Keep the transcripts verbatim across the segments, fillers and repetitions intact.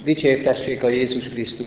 Dicsértessék a Jézus Krisztus!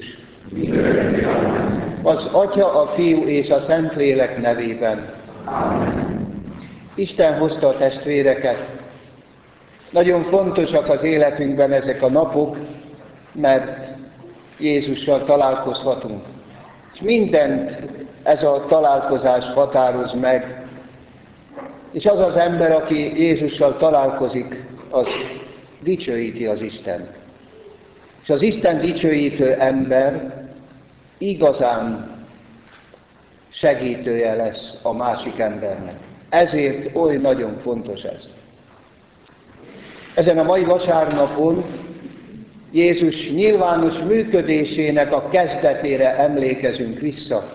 Az Atya, a Fiú és a Szentlélek nevében. Amen. Isten hozta a testvéreket. Nagyon fontosak az életünkben ezek a napok, mert Jézussal találkozhatunk. És mindent ez a találkozás határoz meg. És az az ember, aki Jézussal találkozik, az dicsőíti az Istent. És az Isten dicsőítő ember igazán segítője lesz a másik embernek. Ezért oly nagyon fontos ez. Ezen a mai vasárnapon Jézus nyilvános működésének a kezdetére emlékezünk vissza.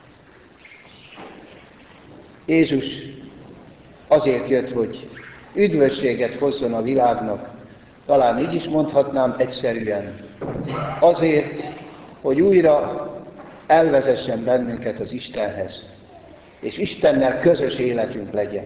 Jézus azért jött, hogy üdvösséget hozzon a világnak, talán így is mondhatnám egyszerűen. Azért, hogy újra elvezessen bennünket az Istenhez, és Istennel közös életünk legyen.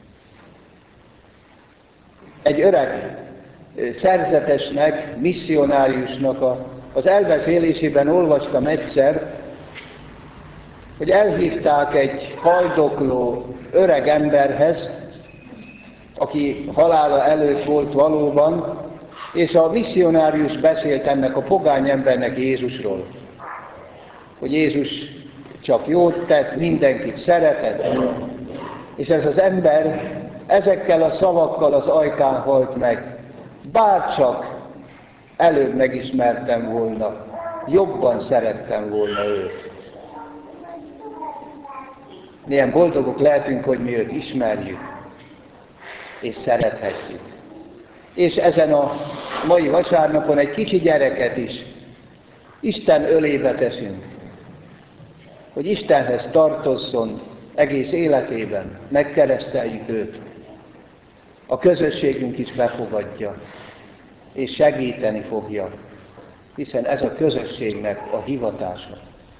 Egy öreg szerzetesnek, misszionáriusnak a, az elbeszélésében olvastam egyszer, hogy elhívták egy haldokló öreg emberhez, aki halála előtt volt valóban, és a misszionárius beszélt ennek a pogány embernek Jézusról. Hogy Jézus csak jót tett, mindenkit szeretett, és ez az ember ezekkel a szavakkal az ajkán halt meg. Bárcsak előbb megismertem volna, jobban szerettem volna őt. Milyen boldogok lehetünk, hogy mi őt ismerjük, és szerethetjük. És ezen a mai vasárnapon egy kicsi gyereket is Isten ölébe teszünk, hogy Istenhez tartozzon egész életében, megkereszteljük őt. A közösségünk is befogadja, és segíteni fogja, hiszen ez a közösségnek a hivatása.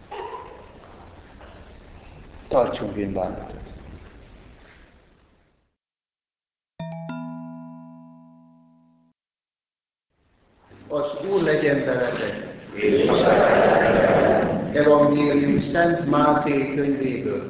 Tartsunk bűnbánatot! Az Úr legyen veletek! Evangélium Szent Máté könyvéből.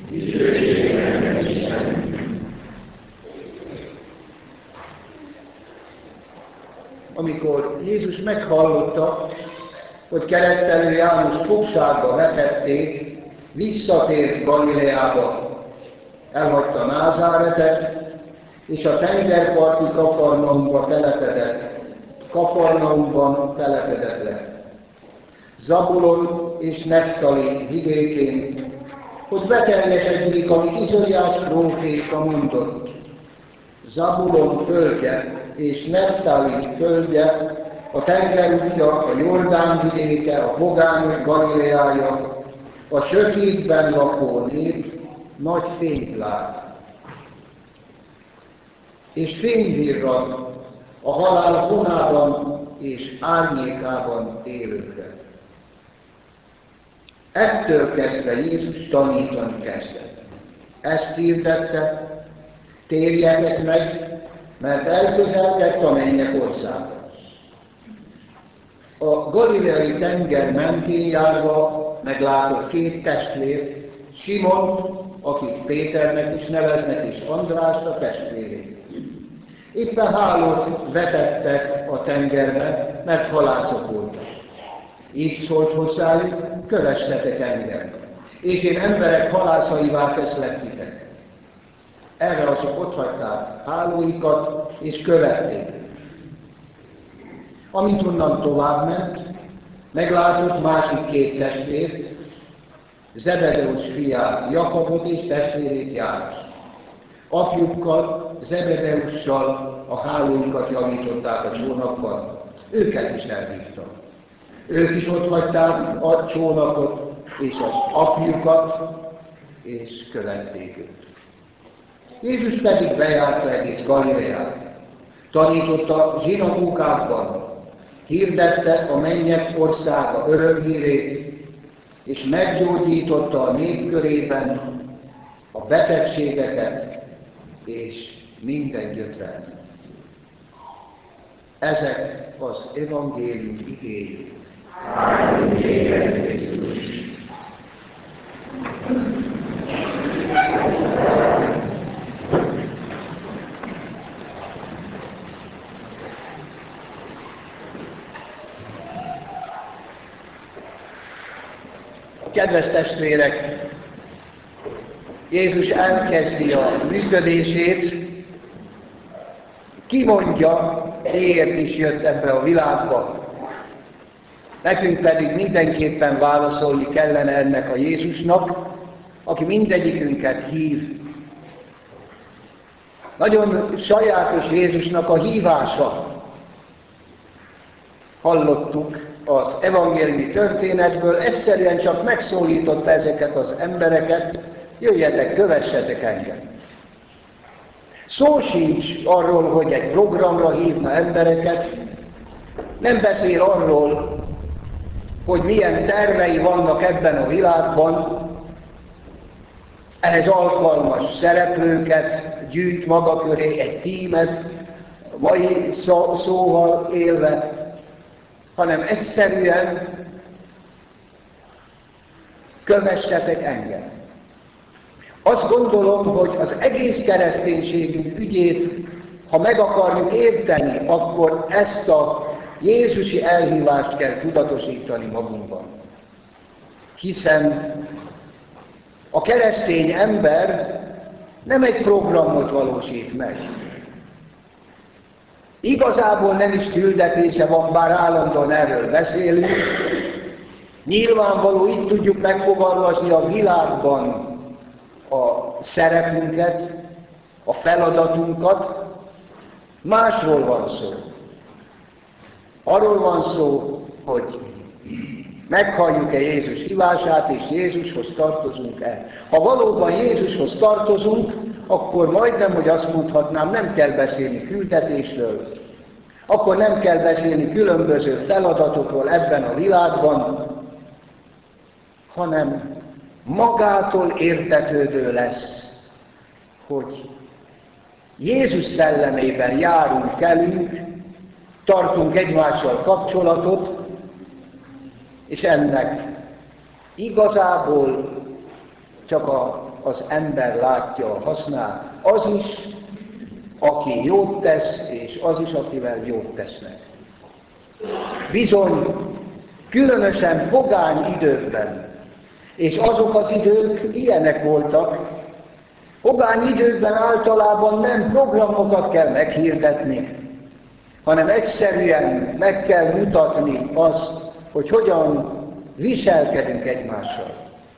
Amikor Jézus meghallotta, hogy keresztelő János fogságba vetették, visszatért Galileába. Elhagyta Názáretet, és a tengerparti Kafarnaumba telepedett. Kafarnaumban telepedett le. Zabulon és Neftali vidékén, hogy beteljesedjék, amit Izaiás próféta mondott. Zabulon földje és Neftali földje, a tengerútja, a Jordán vidéke, a pogányok Galileája, a sötétben lakó nép nagy fényt lát. És fényvirrad a halál vonában és árnyékában élőkre. Ettől kezdve Jézus tanítani kezdett. Ezt hirdette, térjetek meg, mert elközelgett a mennyek országa. A galileai tenger mentén járva meglátott két testvért, Simont, akit Péternek is neveznek, és Andrást a testvérét. Éppen hálót vetettek a tengerbe, mert halászok voltak. Így szólt hozzájuk, kövessetek engem, és én emberek halászaivá teszlek titeket. Erre azok otthagyták hálóikat, és követték. Amint onnan tovább ment, meglátott másik két testvért, Zebedeus fiát, Jakabot és testvérét János. Apjukkal, Zebedeussal a hálóikat javították a csónakban, őket is elhívtak. Ők is ott hagyták a csónakot és az apjukat, és követték őt. Jézus pedig bejárta egész Galileát, tanította zsinagógákban, hirdette a mennyek országa örömhírét, és meggyógyította a nép körében a betegségeket és minden gyötrelmet. Ezek az evangélium igéi. Kedves testvérek, Jézus elkezdi a működését, kimondja, miért is jött ebbe a világba. Nekünk pedig mindenképpen válaszolni kellene ennek a Jézusnak, aki mindegyikünket hív. Nagyon sajátos Jézusnak a hívása. Hallottuk az evangéliumi történetből, egyszerűen csak megszólította ezeket az embereket, jöjjetek, kövessetek engem. Szó sincs arról, hogy egy programra hívna embereket, nem beszél arról, hogy milyen tervei vannak ebben a világban, ehhez alkalmas szereplőket gyűjt maga köré, egy tímet, mai szó, szóval élve, hanem egyszerűen kövessetek engem. Azt gondolom, hogy az egész kereszténységünk ügyét, ha meg akarjuk érteni, akkor ezt a jézusi elhívást kell tudatosítani magunkban. Hiszen a keresztény ember nem egy programot valósít meg. Igazából nem is küldetése van, bár állandóan erről beszélünk. Nyilvánvaló, itt tudjuk megfogalmazni a világban a szerepünket, a feladatunkat. Másról van szó. Arról van szó, hogy meghalljuk-e Jézus hívását, és Jézushoz tartozunk-e. Ha valóban Jézushoz tartozunk, akkor majdnem, hogy azt mondhatnám, nem kell beszélni küldetésről, akkor nem kell beszélni különböző feladatokról ebben a világban, hanem magától értetődő lesz, hogy Jézus szellemében járunk, kelünk, tartunk egymással kapcsolatot, és ennek igazából csak a, az ember látja a hasznát, az is, aki jót tesz, és az is, akivel jót tesznek. Bizony, különösen pogány időkben, és azok az idők ilyenek voltak, pogány időkben általában nem programokat kell meghirdetni, hanem egyszerűen meg kell mutatni azt, hogy hogyan viselkedünk egymással.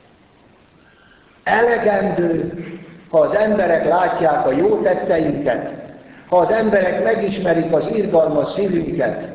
Elegendő, ha az emberek látják a jó tetteinket, ha az emberek megismerik az irgalmas szívünket,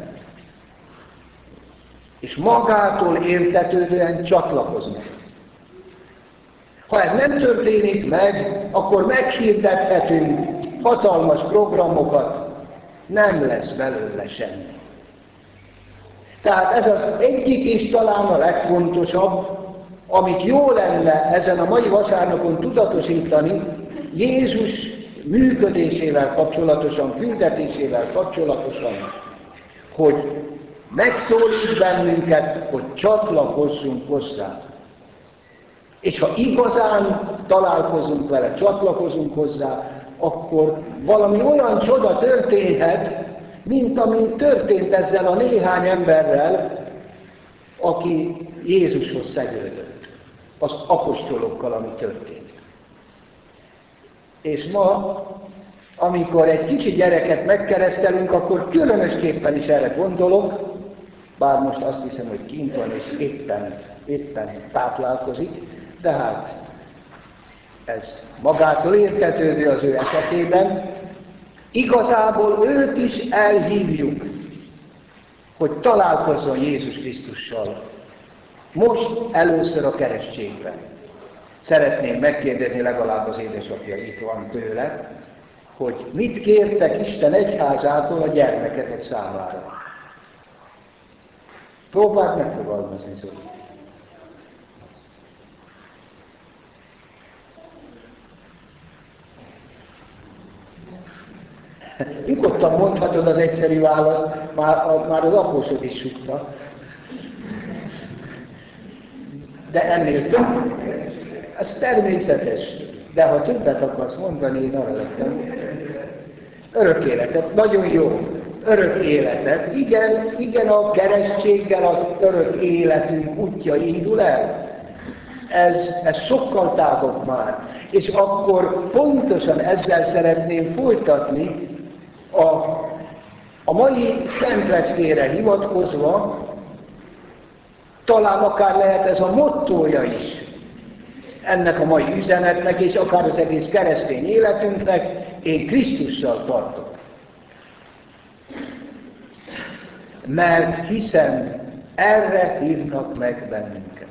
és magától értetődően csatlakoznak. Ha ez nem történik meg, akkor meghirdethetünk hatalmas programokat, nem lesz belőle semmi. Tehát ez az egyik és talán a legfontosabb, amit jó lenne ezen a mai vasárnapon tudatosítani, Jézus működésével kapcsolatosan, küldetésével kapcsolatosan, hogy megszólít bennünket, hogy csatlakozzunk hozzá. És ha igazán találkozunk vele, csatlakozunk hozzá, akkor valami olyan csoda történhet, mint ami történt ezzel a néhány emberrel, aki Jézushoz szegődött, az apostolokkal, ami történt. És ma, amikor egy kicsi gyereket megkeresztelünk, akkor különösképpen is erre gondolok, bár most azt hiszem, hogy kint van és éppen, éppen táplálkozik, de hát ez magától értetődő az ő esetében. Igazából őt is elhívjuk, hogy találkozzon Jézus Krisztussal. Most először a keresztségben. Szeretném megkérdezni, legalább az édesapja itt van tőle, hogy mit kértek Isten egyházától a gyermeketek számára. Próbáld megfogalmazni, Zoli. Nyugodtan mondhatod az egyszerű választ, már, a, már az apósod is sukta. De ennél több, ez természetes. De ha többet akarsz mondani, én arra lettem. Örök életet, nagyon jó. Örök életet. Igen, igen, a keresztséggel az örök életünk útja indul el. Ez, ez sokkal tágabb már. És akkor pontosan ezzel szeretném folytatni a, a mai szentleckére hivatkozva, talán akár lehet ez a mottója is ennek a mai üzenetnek, és akár az egész keresztény életünknek, én Krisztussal tartok. Mert hiszen erre hívnak meg bennünket.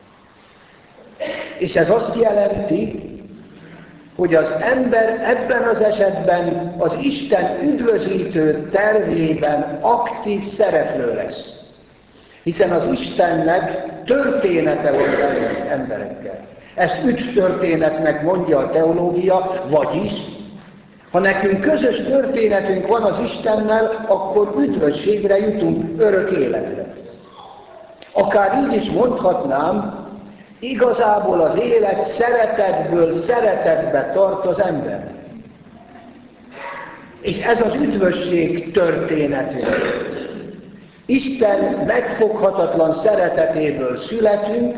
És ez azt jelenti, hogy az ember ebben az esetben az Isten üdvözítő tervében aktív szereplő lesz. Hiszen az Istennek története van velünk emberekkel. Ezt üdv történetnek mondja a teológia, vagyis, ha nekünk közös történetünk van az Istennel, akkor üdvösségre jutunk, örök életre. Akár így is mondhatnám, igazából az élet szeretetből szeretetbe tart az ember. És ez az üdvösség történetünk. Isten megfoghatatlan szeretetéből születünk,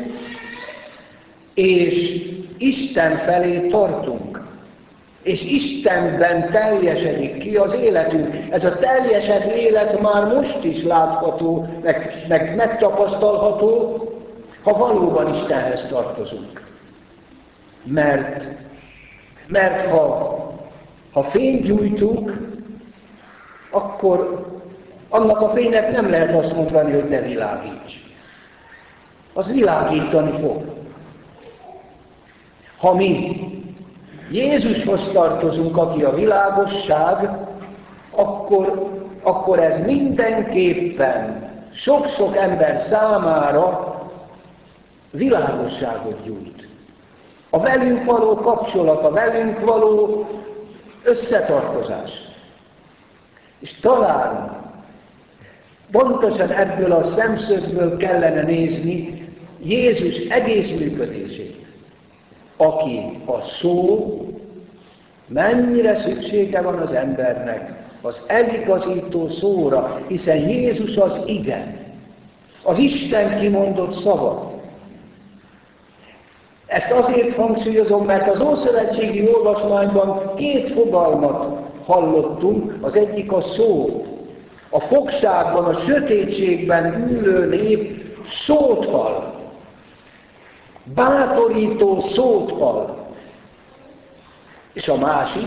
és Isten felé tartunk. És Istenben teljesedik ki az életünk. Ez a teljesebb élet már most is látható, meg, meg megtapasztalható, ha valóban Istenhez tartozunk. Mert, mert ha, ha fényt gyújtunk, akkor annak a fénynek nem lehet azt mondani, hogy ne világíts. Az világítani fog. Ha mi Jézushoz tartozunk, aki a világosság, akkor, akkor ez mindenképpen sok-sok ember számára világosságot gyújt. A velünk való kapcsolat, a velünk való összetartozás. És talán pontosan ebből a szemszögből kellene nézni Jézus egész működését, aki a szó, mennyire szüksége van az embernek az eligazító szóra, hiszen Jézus az igen, az Isten kimondott szava. Ezt azért hangsúlyozom, mert az Ószövetségi olvasmányban két fogalmat hallottunk, az egyik a szó. A fogságban, a sötétségben ülő nép szót hall. Bátorító szót hall. És a másik,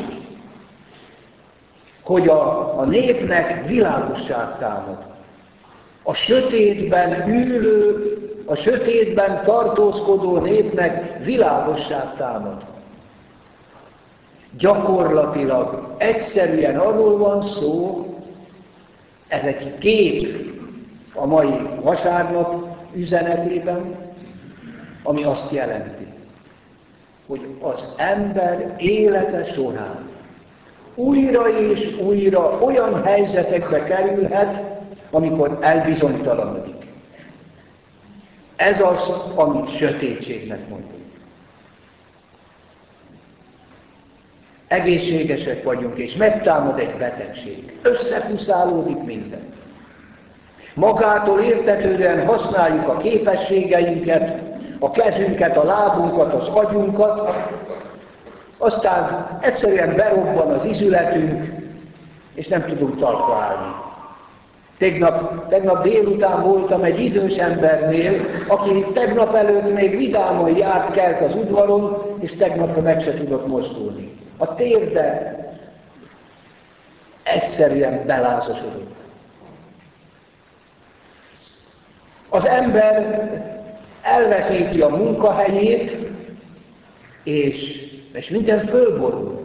hogy a, a népnek világosság támad. A sötétben ülő, a sötétben tartózkodó népnek világosság támad. Gyakorlatilag egyszerűen arról van szó, ez egy kép a mai vasárnap üzenetében, ami azt jelenti, hogy az ember élete során újra és újra olyan helyzetekbe kerülhet, amikor elbizonytalanodik. Ez az, amit sötétségnek mondunk. Egészségesek vagyunk, és megtámad egy betegség. Összepuszálódik minden. Magától értetődően használjuk a képességeinket, a kezünket, a lábunkat, az agyunkat, aztán egyszerűen berobban az izületünk, és nem tudunk talpra állni. Tegnap, tegnap délután voltam egy idős embernél, aki tegnap előtt még vidáman járt kelt az udvaron, és tegnapra meg se tudott mozdulni. A térde egyszerűen belázasodott. Az ember elveszíti a munkahelyét, és, és minden fölborul.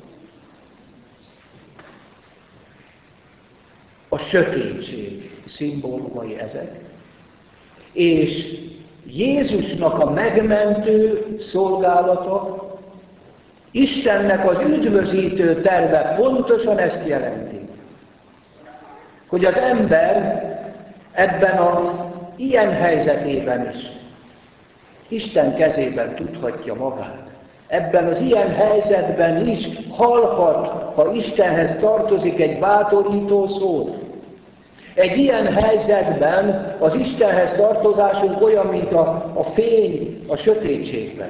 A sötétség szimbólumai ezek, és Jézusnak a megmentő szolgálata Istennek az üdvözítő terve pontosan ezt jelenti, hogy az ember ebben az ilyen helyzetében is Isten kezében tudhatja magát. Ebben az ilyen helyzetben is hallhat, ha Istenhez tartozik, egy bátorító szót. Egy ilyen helyzetben az Istenhez tartozásunk olyan, mint a, a fény a sötétségben.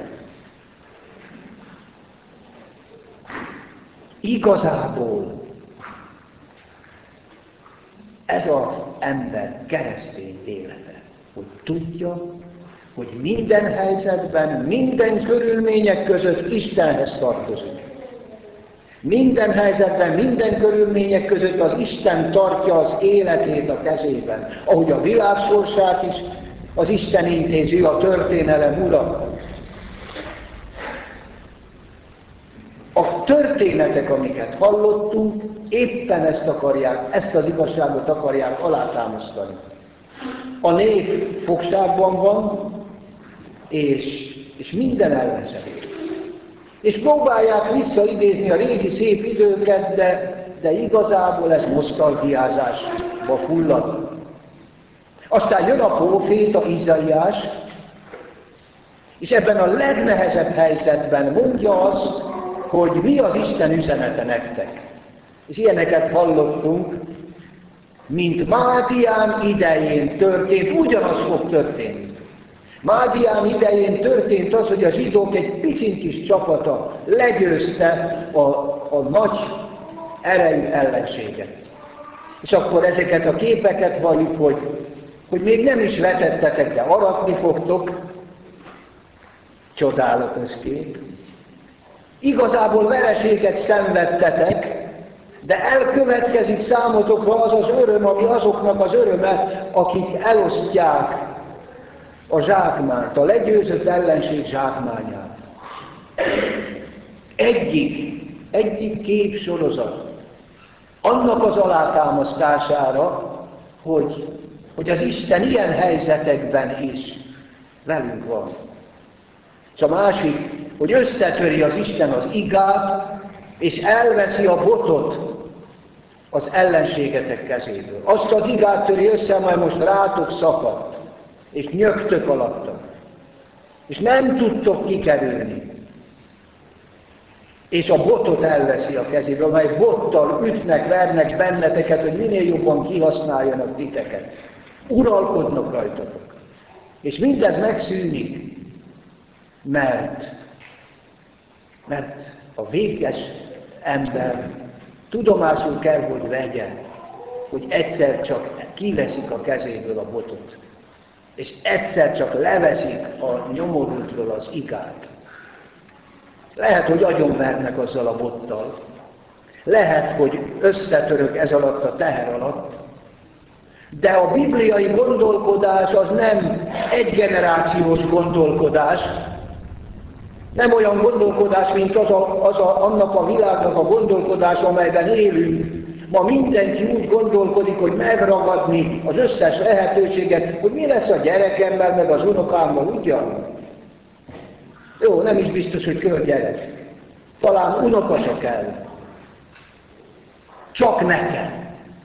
Igazából ez az ember keresztény élete, hogy tudja, hogy minden helyzetben, minden körülmények között Istenhez tartozik. Minden helyzetben, minden körülmények között az Isten tartja az életét a kezében. Ahogy a világ sorsát is az Isten intézi, a történelem ura. A történetek, amiket hallottunk, éppen ezt akarják, ezt az igazságot akarják alátámasztani. A nép fogságban van, és, és minden elveszett. És próbálják visszaidézni a régi szép időket, de, de igazából ez nosztalgiázásba fullad. Aztán jön a próféta Izaiás, és ebben a legnehezebb helyzetben mondja azt, hogy mi az Isten üzenete nektek. És ilyeneket hallottunk, mint Mádián idején történt, ugyanaz fog történni. Mádián idején történt az, hogy a zsidók egy picin kis csapata legyőzte a, a nagy erejű ellenséget. És akkor ezeket a képeket valljuk, hogy, hogy még nem is vetettetek, de aratni fogtok. Csodálatos kép. Igazából vereséget szenvedtetek, de elkövetkezik számotokra az az öröm, ami azoknak az öröme, akik elosztják a zsákmányt, a legyőzött ellenség zsákmányát. Egyik, egyik képsorozat annak az alátámasztására, hogy, hogy az Isten ilyen helyzetekben is velünk van. És a másik, hogy összetöri az Isten az igát, és elveszi a botot az ellenségetek kezéből. Azt az igát töri össze, majd most rátok szakadt, és nyögtök alatta. És nem tudtok kikerülni. És a botot elveszi a kezéből, mely bottal ütnek, vernek benneteket, hogy minél jobban kihasználjanak titeket. Uralkodnak rajtatok. És mindez megszűnik, mert, mert a véges ember tudomásul kell, hogy vegye, hogy egyszer csak kiveszik a kezéből a botot, és egyszer csak leveszik a nyomorultról az igát. Lehet, hogy agyonvernek azzal a bottal, lehet, hogy összetörök ez alatt a teher alatt, de a bibliai gondolkodás az nem egy generációs gondolkodás, nem olyan gondolkodás, mint az a, az a, annak a világnak a gondolkodása, amelyben élünk. Ma mindenki úgy gondolkodik, hogy megragadni az összes lehetőséget, hogy mi lesz a gyerekemmel, meg az unokámmal, ugyan? Jó, nem is biztos, hogy körgyerek. Talán unoka se kell. Csak nekem.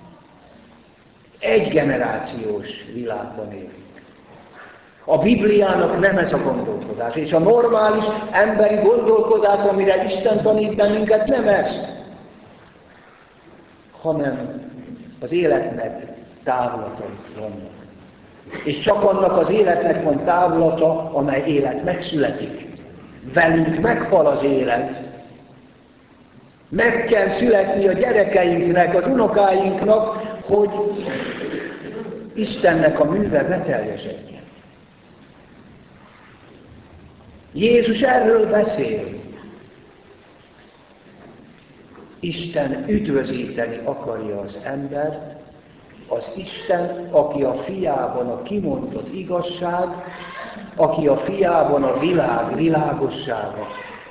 Egy generációs világban élünk. A Bibliának nem ez a gondolkodás, és a normális emberi gondolkodás, amire Isten tanít bennünket, nem ez, hanem az életnek távlatai vannak. És csak annak az életnek van távlata, amely élet megszületik. Velünk meghal az élet. Meg kell születni a gyerekeinknek, az unokáinknak, hogy Istennek a műve beteljesedjen. Jézus erről beszél. Isten üdvözíteni akarja az embert, az Isten, aki a fiában a kimondott igazság, aki a fiában a világ világossága.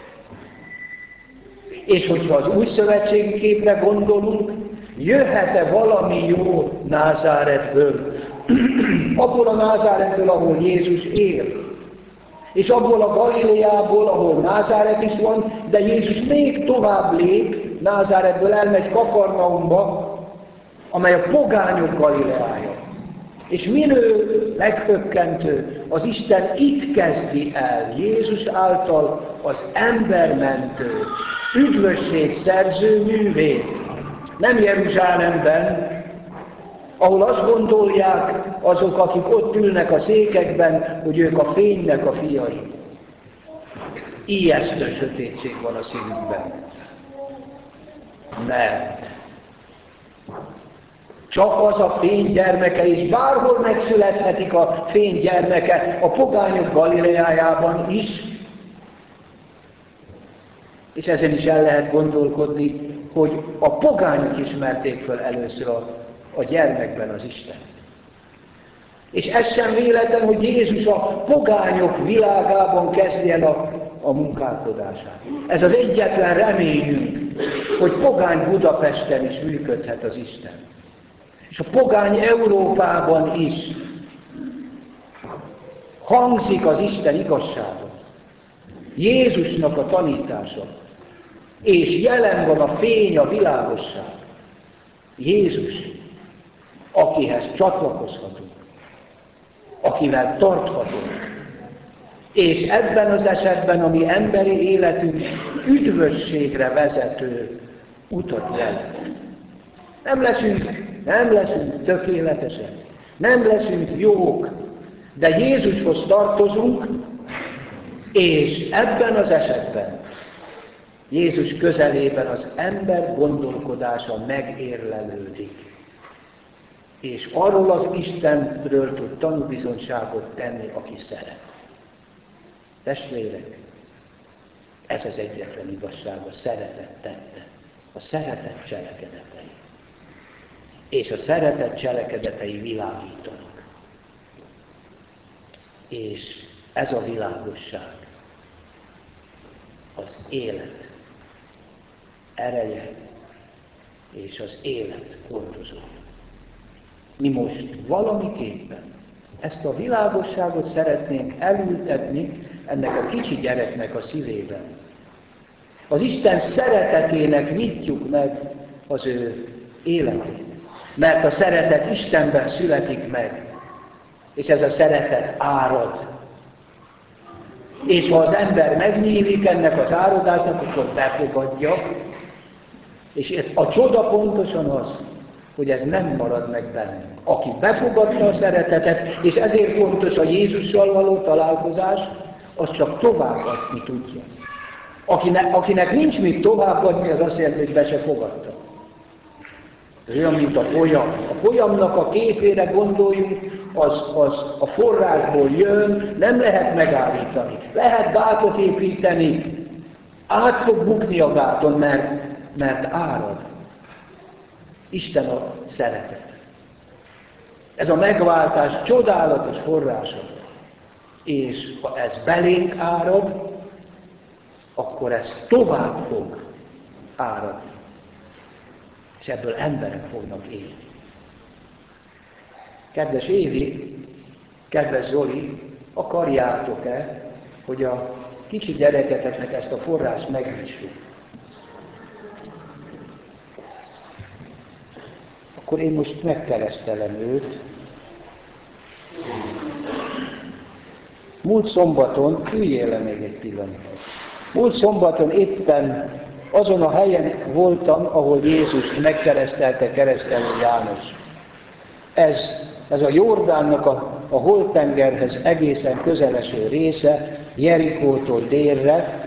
És hogyha az új szövetségi képre gondolunk, jöhet-e valami jó Názáretből? Abból a Názáretből, ahol Jézus él. És abból a Galileából, ahol Názáret is van, de Jézus még tovább lép, Názáretből elmegy Kafarnaumba, amely a pogányok Galileája. És minő meghökkentő, az Isten itt kezdi el Jézus által az embermentő, üdvösségszerző művét. Nem Jeruzsálemben, ahol azt gondolják azok, akik ott ülnek a székekben, hogy ők a fénynek a fiai. Ijesztő sötétség van a szívükben. Mert csak az a fény gyermeke, és bárhol megszülethetik a fény gyermeke, a pogányok Galileájában is, és ezen is el lehet gondolkodni, hogy a pogányok ismerték föl először a, a gyermekben az Isten. És ez sem véletlen, hogy Jézus a pogányok világában kezdi el a, a munkálkodását. Ez az egyetlen reményünk, hogy pogány Budapesten is működhet az Isten. És a pogány Európában is hangzik az Isten igazsága, Jézusnak a tanítása, és jelen van a fény, a világosság. Jézus, akihez csatlakozhatunk, akivel tarthatunk. És ebben az esetben a mi emberi életünk üdvösségre vezető utat jelent. Nem leszünk, nem leszünk tökéletesek, nem leszünk jók, de Jézushoz tartozunk, és ebben az esetben Jézus közelében az ember gondolkodása megérlelődik. És arról az Istenről tud tanúbizonyságot tenni, aki szeret. Testvérek, ez az egyetlen igazság, a szeretet tette, a szeretet cselekedetei. És a szeretet cselekedetei világítanak. És ez a világosság az élet ereje és az élet hordozó. Mi most valamiképpen ezt a világosságot szeretnénk elültetni ennek a kicsi gyereknek a szívében. Az Isten szeretetének nyitjuk meg az ő életét. Mert a szeretet Istenben születik meg, és ez a szeretet árad. És ha az ember megnyílik ennek az áradásnak, akkor befogadja, és a csoda pontosan az, hogy ez nem marad meg bennünk. Aki befogadta a szeretetet, és ezért fontos a Jézussal való találkozás, az csak továbbadni tudja. Akinek, akinek nincs mit továbbadni, az azt jelenti, hogy be se fogadta. Ez olyan, mint a folyam. A folyamnak a képére gondoljunk, az, az a forrásból jön, nem lehet megállítani. Lehet gátot építeni, át fog bukni a gáton, mert, mert árad. Isten a szeretet. Ez a megváltás csodálatos forrása. És ha ez belénk árad, akkor ez tovább fog áradni. És ebből emberek fognak élni. Kedves Évi, kedves Zoli, akarjátok-e, hogy a kicsi gyereketeknek ezt a forrást megnyissuk? Akkor én most megkeresztelem őt. Múlt szombaton, üljél le még egy pillanatot. Múlt szombaton éppen azon a helyen voltam, ahol Jézust megkeresztelte keresztelő János. Ez, ez a Jordánnak a, a Holtengerhez egészen közeleső része, Jerikótól délre.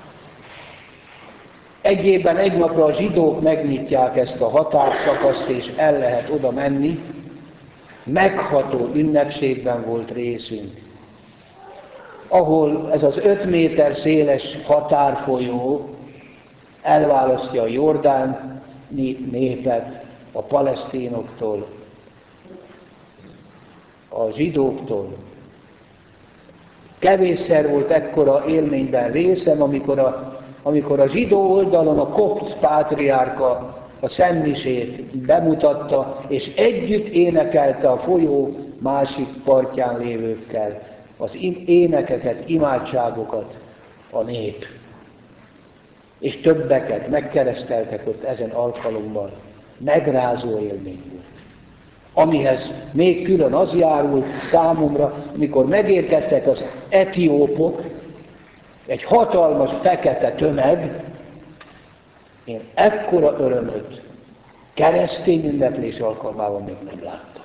Egy évben egy napra a zsidók megnyitják ezt a határszakaszt, és el lehet oda menni. Megható ünnepségben volt részünk, ahol ez az öt méter széles határfolyó elválasztja a jordáni népet a palesztinoktól, a zsidóktól. Kevésszer volt ekkora élményben részem, amikor a, amikor a zsidó oldalon a kopt pátriárka a szentmisét bemutatta, és együtt énekelte a folyó másik partján lévőkkel az énekeket, imádságokat a nép. És többeket megkereszteltek ott ezen alkalommal. Megrázó élmény volt. Amihez még külön az járult számomra, amikor megérkeztek az etiópok, egy hatalmas fekete tömeg, én ekkora örömöt keresztény ünneplés alkalmával még nem láttam.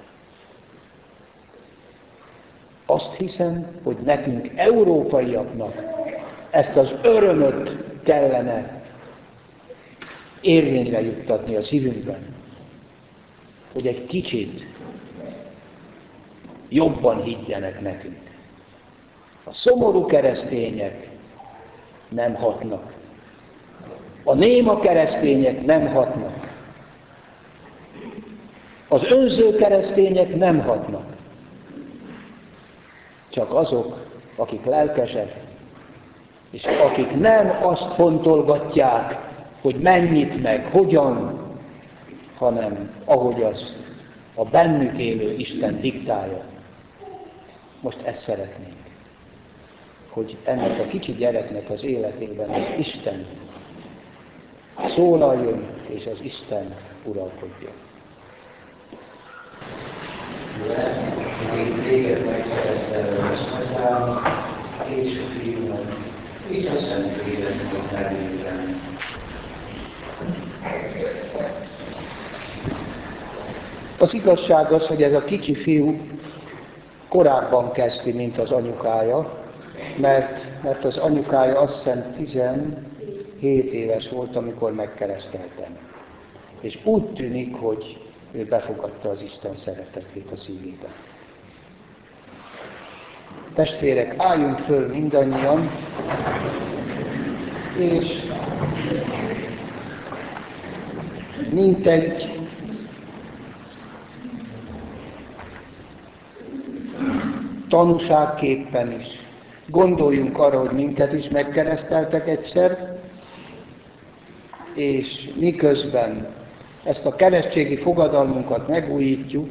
Azt hiszem, hogy nekünk, európaiaknak ezt az örömöt kellene érvényre juttatni a szívünkben, hogy egy kicsit jobban higgyenek nekünk. A szomorú keresztények nem hatnak. A néma keresztények nem hatnak. Az önző keresztények nem hatnak. Csak azok, akik lelkesek, és akik nem azt fontolgatják, hogy mennyit meg, hogyan, hanem ahogy az a bennük élő Isten diktálja. Most ezt szeretnénk, hogy ennek a kicsi gyereknek az életében az Isten szólaljon, és az Isten uralkodjon. Én téged megkeresztelem az Atyám, és a Fiúnak, és a Szentléleknek nevében. Az igazság az, hogy ez a kicsi fiú korábban kezdi, mint az anyukája, mert, mert az anyukája azt hiszem tizenhét éves volt, amikor megkereszteltem. És úgy tűnik, hogy ő befogadta az Isten szeretetét a szívében. Testvérek, álljunk föl mindannyian, és mint egy tanúságképpen is gondoljunk arra, hogy minket is megkereszteltek egyszer, és miközben ezt a keresztségi fogadalmunkat megújítjuk,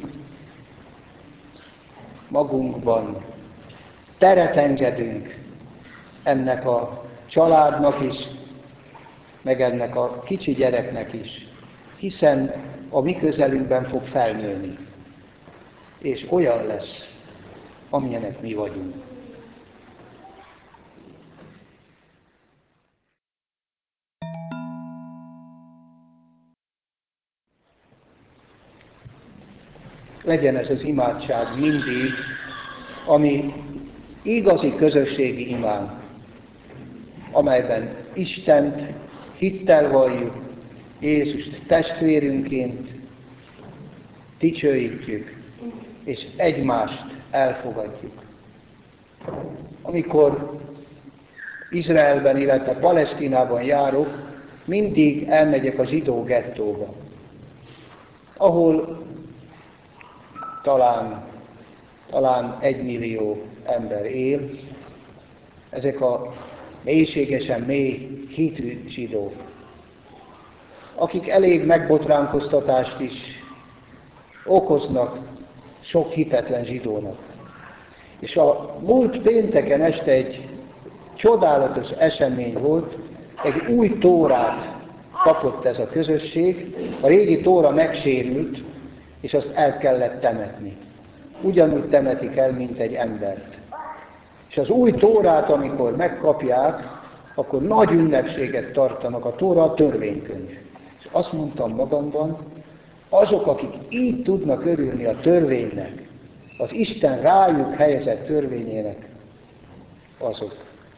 magunkban teret engedünk ennek a családnak is, meg ennek a kicsi gyereknek is, hiszen a mi közelünkben fog felnőni, és olyan lesz, amilyenek mi vagyunk. Legyen ez az imádság mindig, ami igazi közösségi imán, amelyben Istent hittel valljuk, Jézust testvérünként dicsőítjük, és egymást elfogadjuk. Amikor Izraelben, illetve Palesztinában járok, mindig elmegyek a zsidó gettóba, ahol talán, talán egymillió ember él. Ezek a mélységesen mély hitű zsidók, akik elég megbotránkoztatást is okoznak sok hitetlen zsidónak. És a múlt pénteken este egy csodálatos esemény volt, egy új tórát kapott ez a közösség, a régi tóra megsérült, és azt el kellett temetni. Ugyanúgy temetik el, mint egy embert. És az új tórát, amikor megkapják, akkor nagy ünnepséget tartanak, a tóra a törvénykönyv. És azt mondtam magamban, azok, akik így tudnak örülni a törvénynek, az Isten rájuk helyezett törvényének, azok,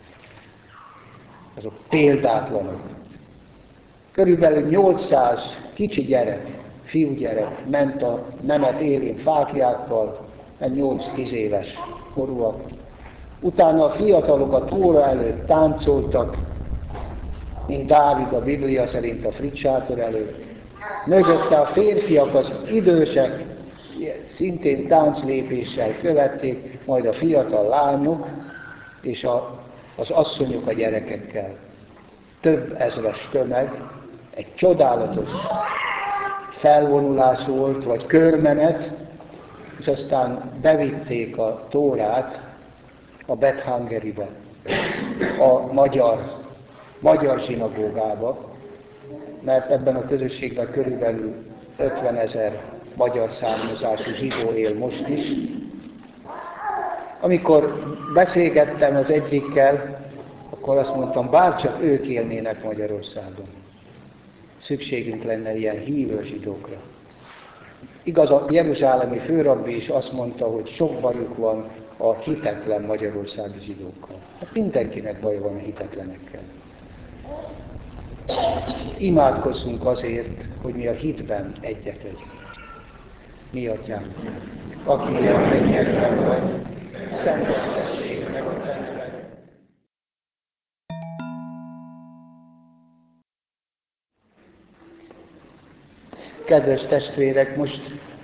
azok példátlanok. Körülbelül nyolcszáz kicsi gyerek, fiúgyerek ment a nemet élén fáklyákkal, nyolc-tíz éves korúak. Utána a fiatalok a tóra előtt táncoltak, mint Dávid a Biblia szerint a fricsátor előtt. Mögötte a férfiak, az idősek szintén tánclépéssel követték, majd a fiatal lányok és a, az asszonyok a gyerekekkel. Több ezres tömeg, egy csodálatos felvonulás volt, vagy körmenet, és aztán bevitték a tórát a Beth Hungary-be, a magyar, magyar zsinagógába, mert ebben a közösségben körülbelül ötvenezer magyar származású zsidó él most is. Amikor beszélgettem az egyikkel, akkor azt mondtam, bárcsak ők élnének Magyarországon. Szükségünk lenne ilyen hívő zsidókra. Igaz, a jeruzsálemi főrabbi is azt mondta, hogy sok bajuk van a hitetlen magyarországi zsidókkal. Hát mindenkinek baj van a hitetlenekkel. Imádkozzunk azért, hogy mi a hitben egyek legyünk. Mi Atyánk, aki a mennyekben vagy, szenteltessék meg a te neved. Kedves testvérek, most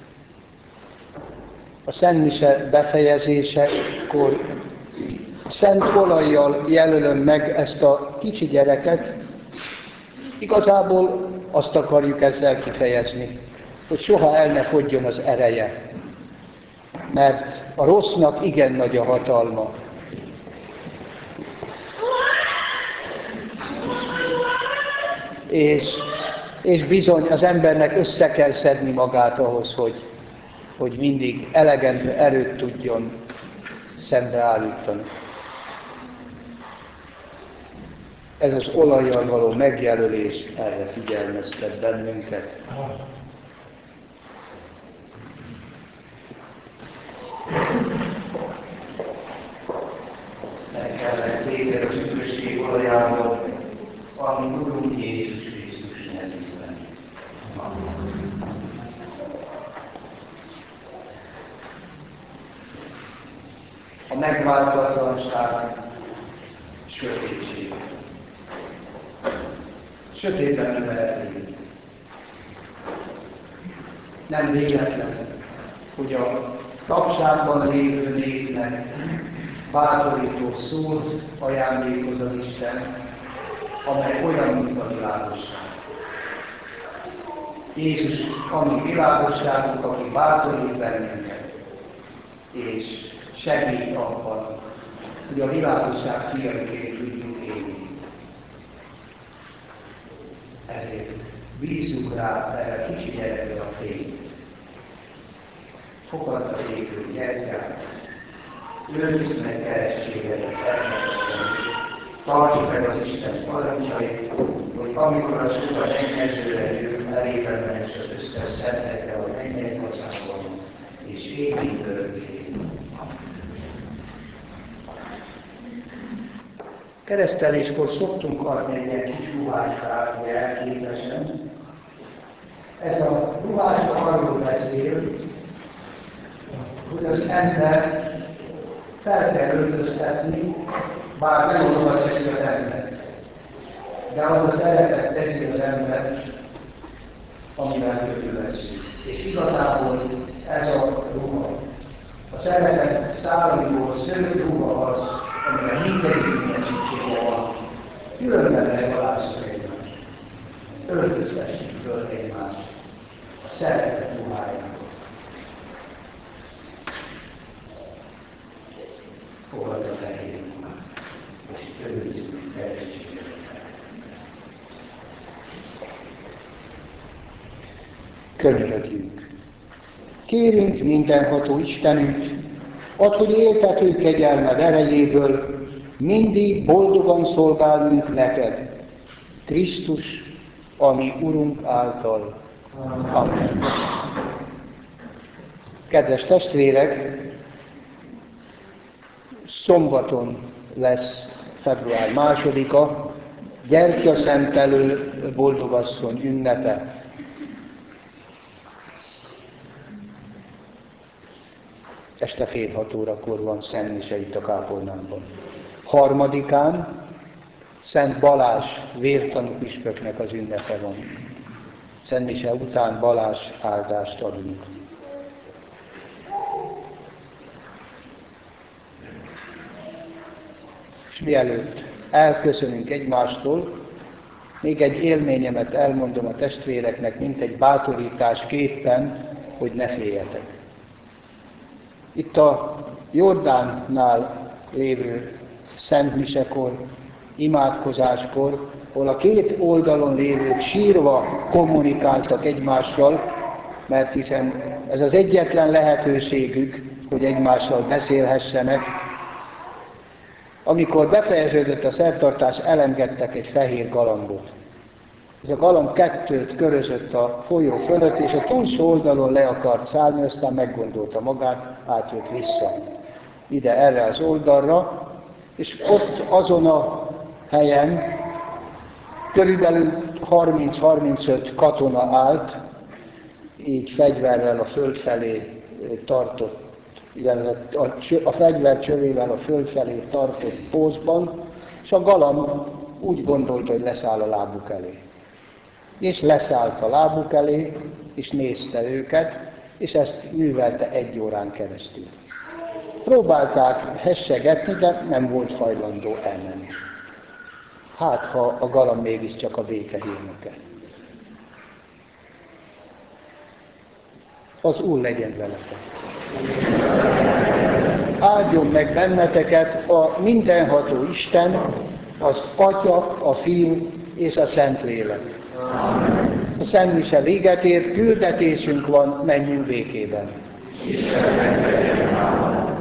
a Szent Mise befejezésekor szent olajjal jelölöm meg ezt a kicsi gyereket. Igazából azt akarjuk ezzel kifejezni, hogy soha el ne fogyjon az ereje, mert a rossznak igen nagy a hatalma. És, és bizony az embernek össze kell szedni magát ahhoz, hogy, hogy mindig elegendő erőt tudjon szembeállítani. Ez az olajjal való megjelölés erre figyelmeztet bennünket. Meg kellett vége az üdvösség olajával, ami Urunk Jézus Krisztus nevében. A megváltatlanság sötétség. Sötétben növelhetünk. Nem véletlen, hogy a tapságban lévő népnek bátorító szót ajándékoz az Isten, amely olyan, mint a világosság. Jézus, ami világosságunk, aki bátorít bennünket, és segít abban, hogy a világosság fiaiként tudjunk élni. Ezért bízzuk rá erre a kicsi gyerekre a fényt. Fogadta égő gyertyát, őrizd meg keresztségedet, tartsd meg az Isten parancsait, hogy amikor az Úr a mennyezőre jön, elében mensz az összes szentekre a mennyei hazából, és égít örökké. Kereszteléskor szoktunk adni egy ilyen kis ruháskát, hogy elképesen. Ez a ruháska arról beszél, hogy az ember fel kell öltöztetni, bár nem oda teszi az ember. De az a szeretet teszi az ember, amivel körülveszi. És igazából ez a ruha. A szeretet szállító szőtt ruha az, amivel mindegyiknek szüksége van. Különben megvalásszuk egymást. Öltöztessük föl egymást. A szeretet ruhájának. Fogad a fehér ruhát, és őrizzük felségeket. Könyörögjünk. Kérünk mindenható Istenünk, add, hogy éltető kegyelmed erejéből mindig boldogan szolgálunk neked, Krisztus, ami Urunk által. Amen. Kedves testvérek, szombaton lesz február másodika, gyertyaszentelő boldogasszony ünnepe. Este fél hat órakor van Szent Mise itt a kápolnámban. Harmadikán Szent Balázs vértanú püspöknek az ünnepe van. Szent Mise után Balázs áldást adunk. És mielőtt elköszönünk egymástól, még egy élményemet elmondom a testvéreknek, mint egy bátorításképpen, hogy ne féljetek. Itt a Jordánnál lévő Szent Misekor, imádkozáskor, ahol a két oldalon lévők sírva kommunikáltak egymással, mert hiszen ez az egyetlen lehetőségük, hogy egymással beszélhessenek. Amikor befejeződött a szertartás, elengedtek egy fehér galambot. Ez a galamb kettőt körözött a folyó fölött, és a túlsó oldalon le akart szállni, aztán meggondolta magát, átjött vissza ide, erre az oldalra, és ott azon a helyen körülbelül harminc-harmincöt katona állt, így fegyverrel a föld felé tartott, a fegyver csövével a föld felé tartott pózban, és a galamb úgy gondolta, hogy leszáll a lábuk elé. És leszállt a lábuk elé, és nézte őket, és ezt művelte egy órán keresztül. Próbálták hessegetni, de nem volt hajlandó elmenni. Hát, ha a galamb mégiscsak a béke hírnöke. Az Úr legyen veletek. Áldjon meg benneteket a mindenható Isten, az Atya, a Fiú és a Szentlélek. A Szent Mise véget ér, küldetésünk van, menjünk békében. Isten